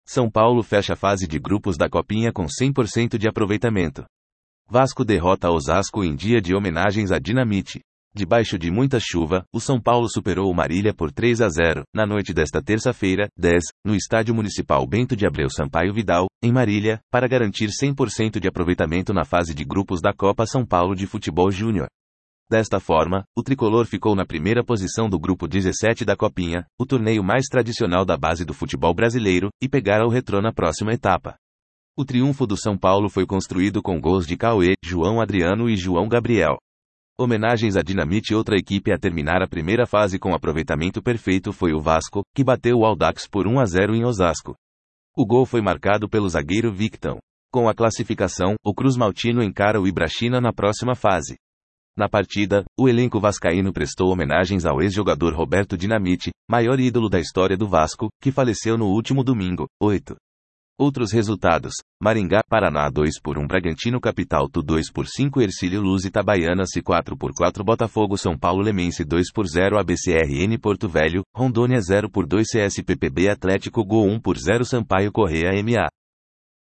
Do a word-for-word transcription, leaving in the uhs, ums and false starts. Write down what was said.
São Paulo fecha a fase de grupos da Copinha com cem por cento de aproveitamento. Vasco derrota Osasco em dia de homenagens à Dinamite. Debaixo de muita chuva, o São Paulo superou o Marília por três a zero, na noite desta terça-feira, dez, no Estádio Municipal Bento de Abreu Sampaio Vidal, em Marília, para garantir cem por cento de aproveitamento na fase de grupos da Copa São Paulo de Futebol Júnior. Desta forma, o tricolor ficou na primeira posição do grupo dezessete da Copinha, o torneio mais tradicional da base do futebol brasileiro, e pegará o Retrô na próxima etapa. O triunfo do São Paulo foi construído com gols de Cauê, João Adriano e João Gabriel. Homenagens à Dinamite. Outra equipe a terminar a primeira fase com aproveitamento perfeito foi o Vasco, que bateu o Audax por um a zero em Osasco. O gol foi marcado pelo zagueiro Victon. Com a classificação, o Cruz Maltino encara o Ibrachina na próxima fase. Na partida, o elenco vascaíno prestou homenagens ao ex-jogador Roberto Dinamite, maior ídolo da história do Vasco, que faleceu no último domingo, oito. Outros resultados: Maringá, Paraná dois por um, Bragantino Capital Tu dois por cinco, Hercílio Luz Itabaiana-se quatro por quatro, Botafogo São Paulo Lemense dois por zero, A B C R N Porto Velho, Rondônia zero por dois, C S P P B Atlético Go um por zero, Sampaio Corrêa M A.